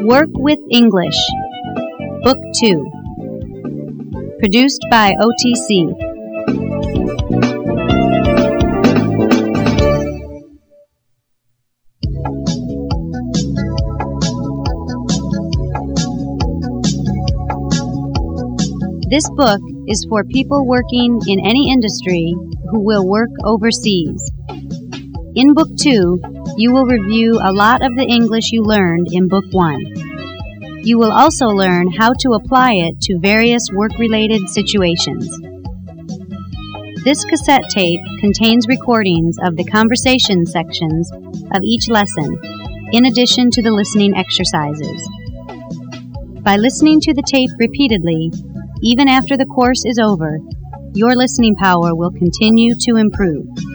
Work with English, Book 2, produced by OTC. This book is for people working in any industry who will work overseas. In Book 2, you will review a lot of the English you learned in Book 1. You will also learn how to apply it to various work-related situations. This cassette tape contains recordings of the conversation sections of each lesson, in addition to the listening exercises. By listening to the tape repeatedly, even after the course is over, your listening power will continue to improve.